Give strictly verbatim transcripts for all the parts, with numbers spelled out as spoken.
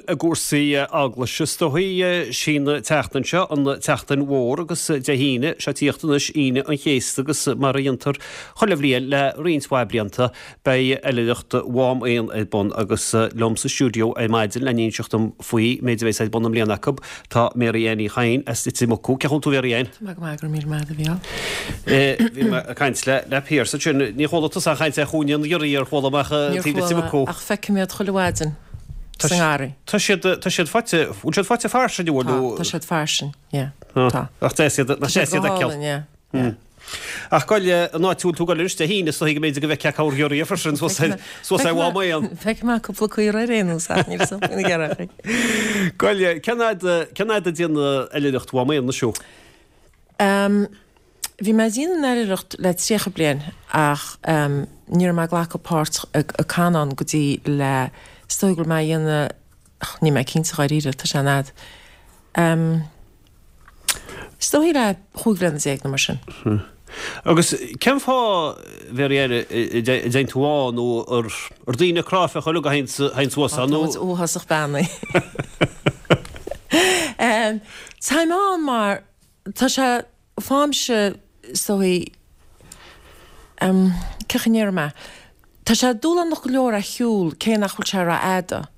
a gúsaí aglaise stoí sin teachtainse an teachtain mhór agus de híine se tíochttanis ine an chéiste agus maríontar cholamhlíon le rionshablianta bei eileachta bháim éon é bon agus lomsa stúdio é maidin le níon seachtam faoi méidirhééis é bonam líanaachb tá méíhéanaí chain as tí mocú ceann tú bhéhéin. Mag maigur mí mead a bhíá. Bhí caiint le le péir sa ní cholatá a chaint a chuúnean diorí ar cholaach tí mocú. Ach feice méad choláin. Tá siad fáte ún siad fáte farsin dúú Tá siad farsin, ach sé sé ce. Ach goile náitiú tú goiste híine so hiige méidir go bheith ceáúí farsin so sé bhá maion. Feice má cúpla chuí réú ge. Goile cenaid a díana eilecht bhá maion na siú? Bhí me díana eilecht le trícha blian ach níor me ghlachapát a canan go dtí le stoigil me dhéanana ní me cinnta gáíre tá se nád. Stoí le chuúglan na éag na mar sin. Agus ceim fá bhéir déint túáin nó ar daoine cráfa chu a hainshá nó óhasach banna. Táimán mar tá se fáimse stoí cechanéar me. Tá sé dúlan nach go leor a hiúil cé nach chuil se ra éada.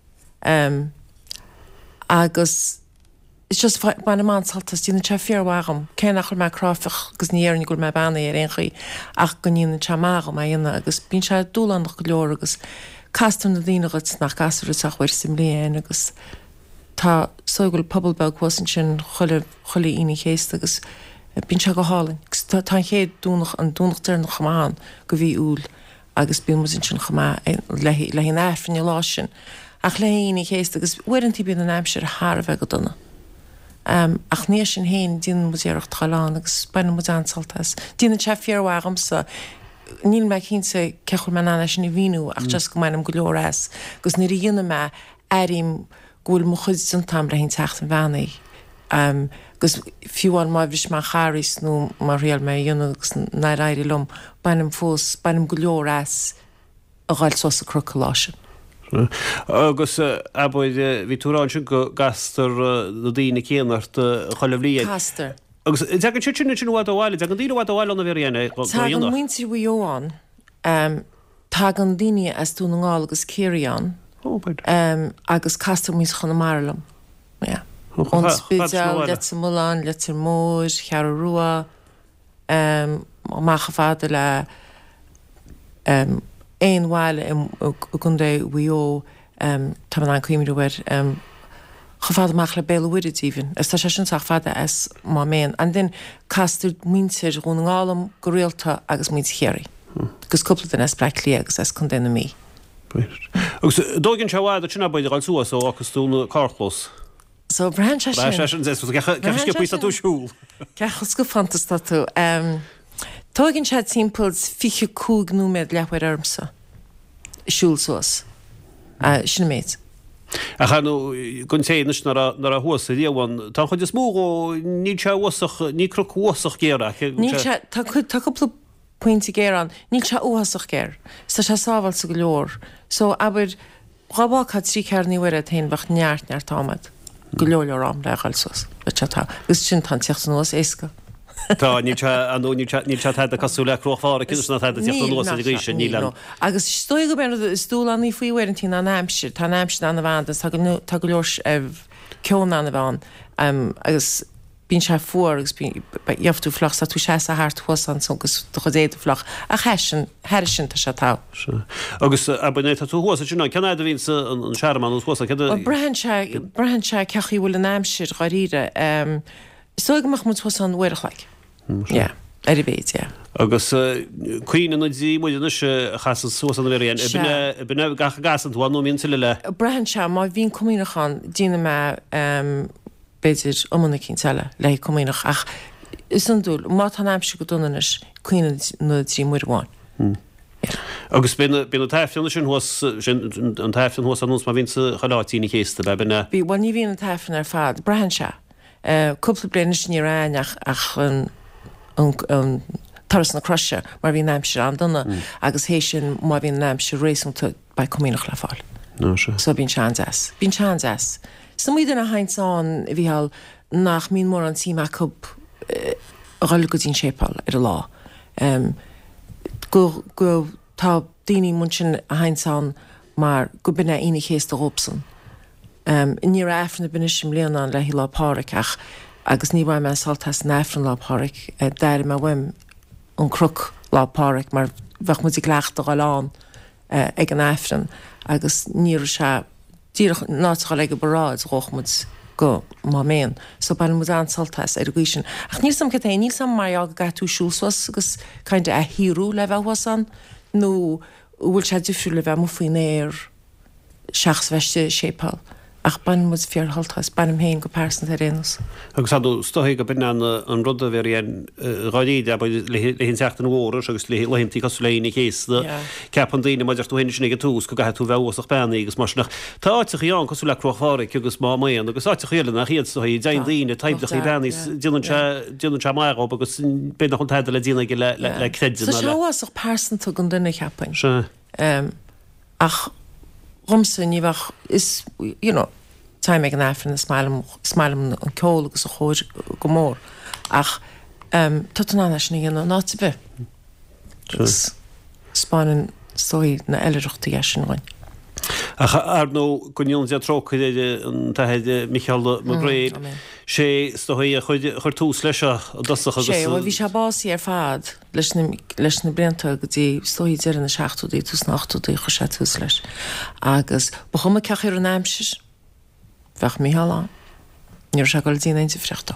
Agus is just banna mansaltas dína se fearhhagam, cé nach chuil me cráfach gus níarnig gur me banna ar réonchaí ach go níonna se mágam a dhéana agus bín se dúlan nach go leor agus castan na dtíanagat nach gasú a chuir sim léon agus tá sógil poblbeg wasan sin chola chola ina chéist agus bín se go hálainn. Tá chéad dúnach an dúnachtar nach chamáin go bhí úl. agus bí mu sin chumá le hí éfrin lá sin. Ach le híí chéist agus uintí bí an aimsir Har bheith go donna. Ach níos sin héin díana muéirecht chaáán agus banna mu ansaltas. Dína te fearhhagamsa níl me cínsa cechil me anna sin i bhíú ach just go mainam go leorras, gus ní dhéana me airim ghúil mo chud san tam le hín techt an bhenaí. Um, gus fiúan má bhís má charís nó mar réal mé dionnagus na éirí lom bannim fós bannim go leorras a gáil so a crocalásin. Agus abaid bhí túrán sin go gastar do daoine céanart cholamhlíon. Castar. Agus te an siúna sin bhá bháile, te an dtíine bhá bháil na bhéana. Tá an muintir bhuiáin tá an daine as tú ngáil agus céiríán agus castar míos chuna marlam. An spidal, let sa mulán, let sa mór, chear a rua, mácha fada le éon bháile gundé bhuió tá an cuimú bhir cha fada mach le béile bhuiid íbhín. Is tá sé sinach fada as má méon. An den castar mínsir gún ngálam go réalta agus míns chéirí. Gus cúpla den as breic lí agus as chun déna mí. Agus dógann se bháid a sinna baidir gáil suas ó agus túna cárchlós. So brehan se sin. Cecha tú siúil. Cechas go fantasta tú. Tógann se timpils fiche cúg núméid lehair armsa. Siúil suas. Sinna méid. A chanú gon téanais nar a thuasa díomhain, tá chud is mó ní se wasach ní crocúasach géire. Tá coppla pointí géan, ní se óhasach géir. Sa se sábhail sa go leor. So aber rabá cad trí cearní bhar a tain bach neart neart támad. Go leor am le gáilsos tá gus sin tan techt an nuas éca. Tá ní anú ní a casú le crochá cinna techt an nuas níle. Agus stoi go ben stúlaní faoihhain tí an aimsir, tá aimsir an bhán tá go leor cean an bhán agus bín se fuór agus jaftú flach sa tú sé a háart thusan agus do chudéad flach a chesin heir sin tá se tá. Agus abné tú thusa sinna cead a vín an seaarmán thusa brehan se brehan se cechaí bhfuil an aimsir gáíre soigach mu thusa an bhuiirech le. Er béid, ja. Agus cuioine na dí muidir se chas suas an bhéon bune gacha gas an bháinú mín tuile le. Brehan se má bhín cumínachan dína me beidir omna cinn teile le cumínach ach is an dúil má tá aimse go dunanis cuioine na trí muirháin. Agus bin taifna sin an taifn hos an nús má vín chalátína chéiste be bena. Bhí bhain ní bhíon an taifn ar fad, brehan se. Cúpla blianis ní ráineach ach an taras na croise mar bhí naimse an donna agus hééis sin má bhíon naimse rééisúnta ba cumínach le fáil. No, sure. So bín sean as. Bín sean as. So mí den a haintsán bhí hall nach mín mór an tí meú roll go dín sépal ar a lá. Um, go go tá daoine mun sin a haintsán mar go binna ina chéasta opsan. Um, in níor efran na binne sem léanán le hí lápáric ach agus ní bhaim me saltas na efran lápáric uh, deir me bhaim an cruc lápáric mar bheith mu i gleachta a lán uh, ag an efran agus níor se díach náá le go baráid rochmud go má méon, so bail mu an saltas ar a sin. Ach níl sam caté níl sam mar ag gatú siúswas agus caiinte a hiú le bheith an nó bhfuil se difriú le bheith mo faoin éir seachs bheiste sépal. Ach ban mu fearhaltas banm héin go persan ar rénos. Agus hadú stoigh go bin an an rudda bhí an ráíide a le hinn seachtain óras agus le leintí cos léine chéasta ceapan daine maidir tú héine sinnig túús go gaú bheach benna agus marsnach táiteach an cosú le crochháric agus má méon agus áite chéile nach chiad í d daine taimteach í benní dúan se mar agus be nach chun taidir le dína le creidin. Seáach persan tu an duine cheapain. Se. Ach Rumsa níbhah is, you know, time ag an efran na smailm an ceol agus a chóir go mór. Ach, um, tot an anna sin gana náti bheith. Agus spáin sói na eileachta eisian ghain. Ach ar nó gonion sé trocha an tahead Michael Magréid sé stoí a chuir túús leis a dasach agus. Sé, bhí se básí ar fad leis na brenta go dtí stoí dear na seachtú dí tús nachtú dí chu sé tús leis. Agus ba chuma ceachir an aimsis bheith Michael an, níor se goil dína einti frechta.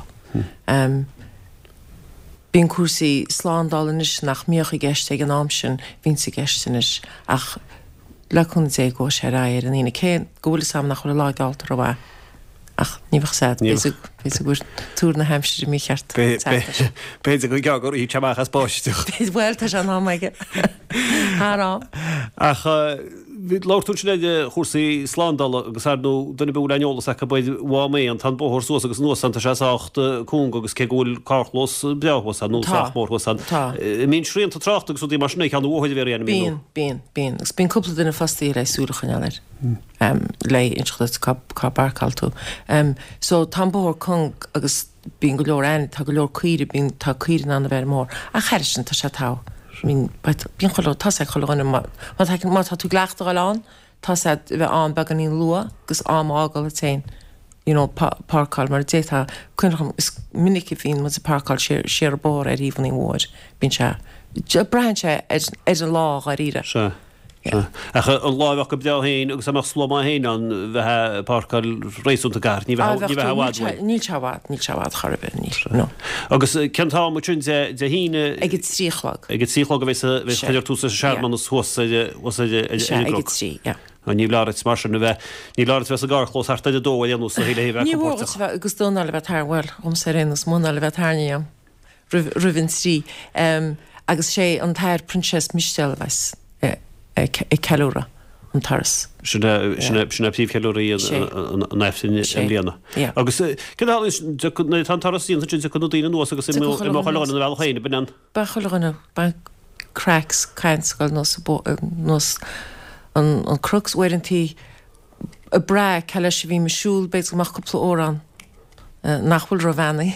Bín cuasaí sláándálanis nach míoch i gceist ag an amsin vín sa geistinis ach le chun é go sé rair an ina cé gohfuil sam nach chu le láigáiltar a bh ach níbhah sad bhí gur túr na heimsir mí cheart. Béidir go gagur í teachchas báisteach. Bhil tá an áige Thárám. Ach láirtún sin de chósaí slándal agus nó duna bú leolalas a buid bhámé an tan bóthir suas agus nuas an sé ácht cún agus cé ghúil carlos beachhas an nómórhas an. Mín sríonnta tracht agus dí mar sinna an bhid bhé an Bíon, bíon, bíon. Gus bíon cúpla duna fastaí éis súlachan eir. Lei inseachtas cá barcaltú. So tá bóthir cún agus bíon go leor aine tá go leor cuire bíon tá cuirin an bhar mór a cheirisin tá sé tá. Bín choú tá choáin má tá tú gleachta gáán tá bheith an began íon lua gus am ágal a tein pácáil mar détá chuinecham is minic hín mu a pácáil séar a bór ar íhanní mhir bín se brein se ar an lá a ríre. Acha an láimhach go behéin agus amach slóá héin an bheitthe pácail rééisúnta gar ní bheith Níl tehád ní tehád charbe ní. Agus centá mu tún de híine ag tríchlag. Ag tríchlag a bheits chuidir tú sa seaarman thusa trí. ní láirt mar nu bheith ní láirt bheits a garchlós hartta de dó dhéanú sa héile bheith. Ní agus dóna le bheith thhil om sé rénas múna le bheith thníam ruhinn trí agus sé an thir Princess Michelle weis. I ceúra an taras. Sinna píh ceúí an eftin líana. Agus tan tarasíon sin chun daine nuas agus láin bhil chéine ben an. Ba choganna ba cracks caiinscail nó an crux warintí a bra ceile se bhí mesúl beit goach coppla órán nachfuil ra bhenaí.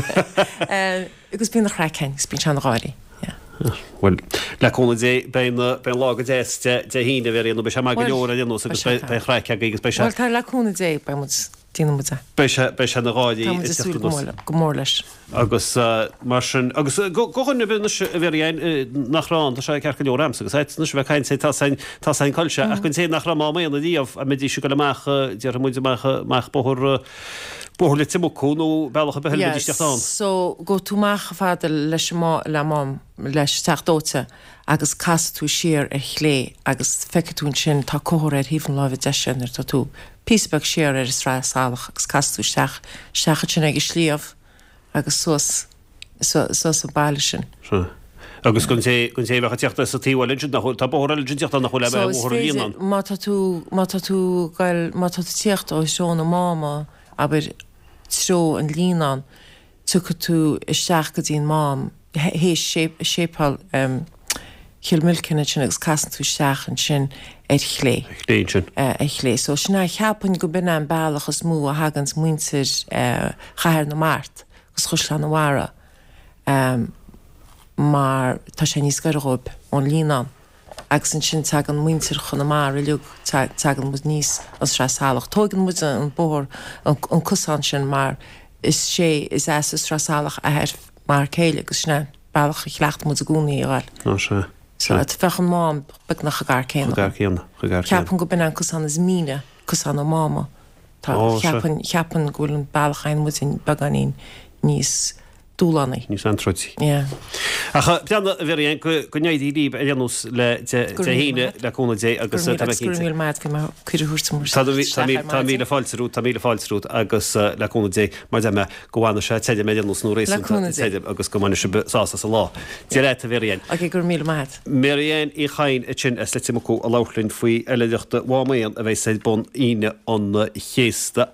Agus bíon nach chracein, bín se an gáirí. Well, leúna dé ben lágad déiste de híine bhé nó be sem go leor dhéanú agus be chreice agus be se. Tá leúna dé be mu tíana mu. Be se na gáidí go mór leis. Agus mar agus gochanna bhna bhéon nachrán tá sé cecha leorrams agus éit bheith caiin sé tá sein coilse ach chun sé nach ra máíonna díomh a médí siú go leach dear muideach bothir bóthir le timúú bailcha behéisteán. So go túach fáda leis má le mám leis teachdóta agus cas tú siar ar chlé agus feicetún sin tá cóir ar híhann láh deisianar tá tú písbeh siar ar is rááach agus casú seach seacha sin ag slíomh agus sos sos a bailile sin. Agus gon sé gon sé bhecha teachta sa tíhil nach tá bór teachta nach chuile bhíon. Má tú má tú gail má tú tíocht ó seánna máma aber tró an líán tu tú isteach go dtíon mám hééis sépal chiil milcinna sin agus casan tú seachan sin ar chlé. Léin sin. Ar chlé. So sinna cheapan go bin an bailachas mú a hagans muintir chair na mát, gus chus le na mhara. Mar tá sé níos garróib ón líán. agus an sin teag an muintir chun na mar leú tegan mu níos as rásáach. Tógan mu an bór an cosán sin mar is sé is as is rásáach a heir mar céile agus sinna bailach chlecht mu a gúnaí gáil. Ná sé. So it fechan mám be nach a gar céan. Gar céan. Ceapan go bin an cosán is míne cosán ó máma. Tá cheapan cheapan gúil an bailchain mu in baganín níos dúlannaí. Níos antrotí. Yeah. Acha peanna a bhí go neidí líb a leanús le híine leúna dé agus Gurmíl maid go chuúirtamúr. Tá míle fáilsarút tá míle fáilsarút agus leúna dé mar deime gohána se teide méanús nó rééis agus go mana sása sa lá. Dé réit a bhíon. A gur míle maid. Méon í chain a sin is letimú a lálinn faoi eileideachta bhámaíon a bheith sé bon ine an chéasta